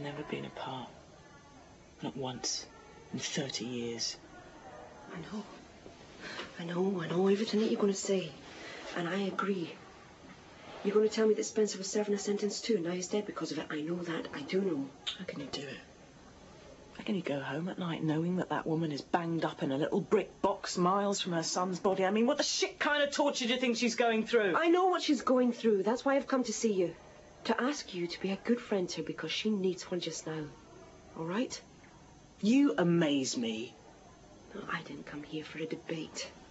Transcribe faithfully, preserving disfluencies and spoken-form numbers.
never been apart. Not once. In thirty years. I know. I know, I know everything that you're going to say. And I agree. You're going to tell me that Spencer was serving a sentence too, and now he's dead because of it. I know that. I do know. How can you do it? How can you go home at night knowing that that woman is banged up in a little brick box miles from her son's body? I mean, what the shit kind of torture do you think she's going through? I know what she's going through. That's why I've come to see you. To ask you to be a good friend to her because she needs one just now. All right? You amaze me. No, I didn't come here for a debate.